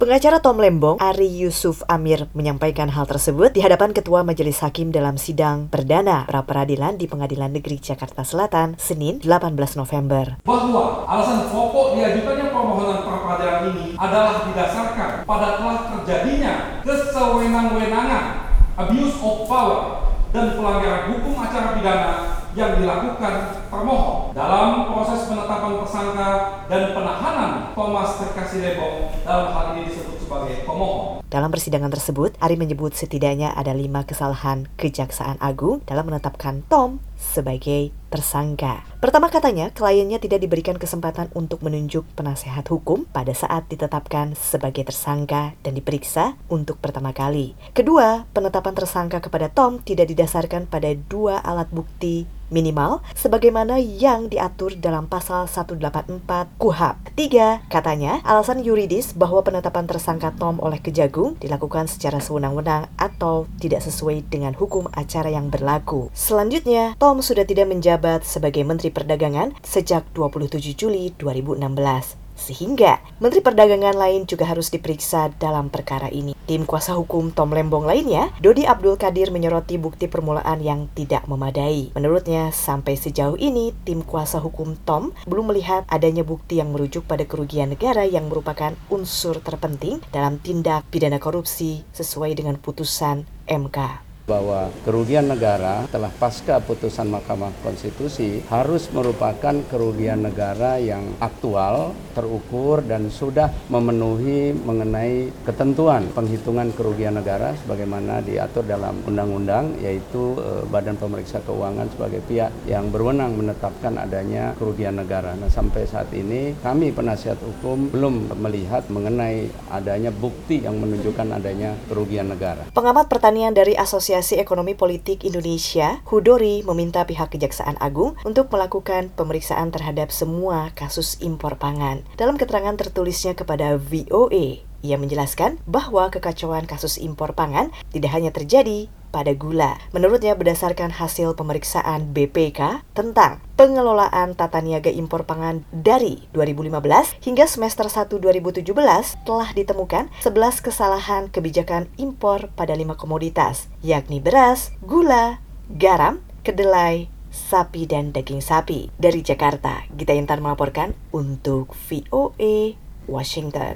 Pengacara Tom Lembong, Ari Yusuf Amir, menyampaikan hal tersebut di hadapan Ketua Majelis Hakim dalam sidang perdana pra-peradilan di Pengadilan Negeri Jakarta Selatan, Senin 18 November. Bahwa alasan pokok diajukannya permohonan pra-peradilan ini adalah didasarkan pada telah terjadinya kesewenang-wenangan, abuse of power, dan pelanggaran hukum acara pidana yang dilakukan termohon dalam proses penetapan tersangka dan penahanan Thomas Terkasih Lembong, dalam hal ini disebut sebagai pemohon. Dalam persidangan tersebut, Ari menyebut setidaknya ada 5 kesalahan Kejaksaan Agung dalam menetapkan Tom sebagai tersangka. Pertama, katanya kliennya tidak diberikan kesempatan untuk menunjuk penasehat hukum pada saat ditetapkan sebagai tersangka dan diperiksa untuk pertama kali. Kedua, penetapan tersangka kepada Tom tidak didasarkan pada 2 alat bukti minimal sebagaimana yang diatur dalam pasal 184 KUHP. 3, katanya alasan yuridis bahwa penetapan tersangka Tom oleh Kejagung dilakukan secara sewenang-wenang atau tidak sesuai dengan hukum acara yang berlaku. Selanjutnya, Tom sudah tidak menjabat sebagai Menteri Perdagangan sejak 27 Juli 2016. Sehingga Menteri Perdagangan lain juga harus diperiksa dalam perkara ini. Tim kuasa hukum Tom Lembong lainnya, Dodi Abdul Qadir, menyoroti bukti permulaan yang tidak memadai. Menurutnya, sampai sejauh ini tim kuasa hukum Tom belum melihat adanya bukti yang merujuk pada kerugian negara yang merupakan unsur terpenting dalam tindak pidana korupsi sesuai dengan putusan MK. Bahwa kerugian negara telah pasca putusan Mahkamah Konstitusi harus merupakan kerugian negara yang aktual, terukur, dan sudah memenuhi mengenai ketentuan penghitungan kerugian negara sebagaimana diatur dalam undang-undang, yaitu Badan Pemeriksa Keuangan sebagai pihak yang berwenang menetapkan adanya kerugian negara. Nah, sampai saat ini kami penasihat hukum belum melihat mengenai adanya bukti yang menunjukkan adanya kerugian negara. Pengamat pertanian dari Asosiasi Ekonomi Politik Indonesia, Hudori, meminta pihak Kejaksaan Agung untuk melakukan pemeriksaan terhadap semua kasus impor pangan. Dalam keterangan tertulisnya kepada VOA, ia menjelaskan bahwa kekacauan kasus impor pangan tidak hanya terjadi pada gula. Menurutnya, berdasarkan hasil pemeriksaan BPK tentang pengelolaan tata niaga impor pangan dari 2015 hingga semester 1 2017 telah ditemukan 11 kesalahan kebijakan impor pada 5 komoditas, yakni beras, gula, garam, kedelai, sapi, dan daging sapi. Dari Jakarta, Gita Intan melaporkan untuk VOA Washington.